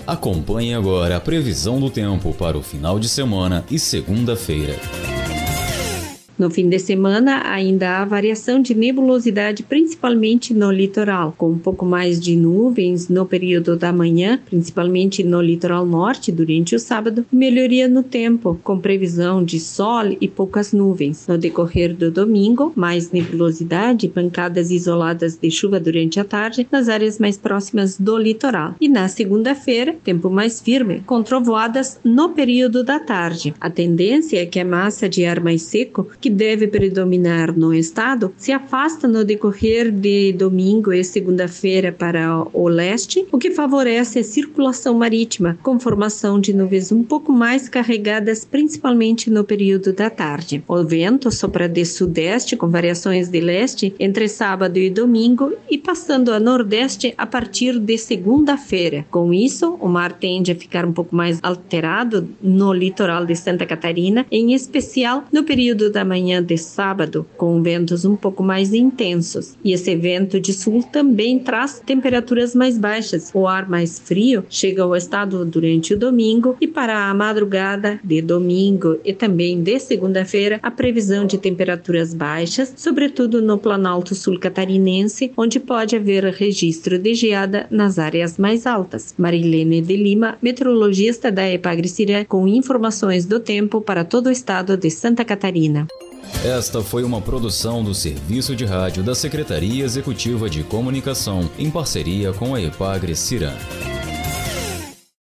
Acompanhe agora a previsão do tempo para o final de semana e segunda-feira. No fim de semana, ainda há variação de nebulosidade, principalmente no litoral, com um pouco mais de nuvens no período da manhã, principalmente no litoral norte durante o sábado, e melhoria no tempo, com previsão de sol e poucas nuvens. No decorrer do domingo, mais nebulosidade e pancadas isoladas de chuva durante a tarde nas áreas mais próximas do litoral. E na segunda-feira, tempo mais firme, com trovoadas no período da tarde. A tendência é que a massa de ar mais seco, que deve predominar no estado, se afasta no decorrer de domingo e segunda-feira para o leste, o que favorece a circulação marítima, com formação de nuvens um pouco mais carregadas, principalmente no período da tarde. O vento sopra de sudeste, com variações de leste, entre sábado e domingo, e passando a nordeste a partir de segunda-feira. Com isso, o mar tende a ficar um pouco mais alterado no litoral de Santa Catarina, em especial no período da manhã de sábado, com ventos um pouco mais intensos. E esse vento de sul também traz temperaturas mais baixas. O ar mais frio chega ao estado durante o domingo, e para a madrugada de domingo e também de segunda-feira, a previsão de temperaturas baixas, sobretudo no Planalto Sul Catarinense, onde pode haver registro de geada nas áreas mais altas. Marilene de Lima, meteorologista da Epagre-Cirã, com informações do tempo para todo o estado de Santa Catarina. Esta foi uma produção do Serviço de Rádio da Secretaria Executiva de Comunicação, em parceria com a Epagre-Cirã.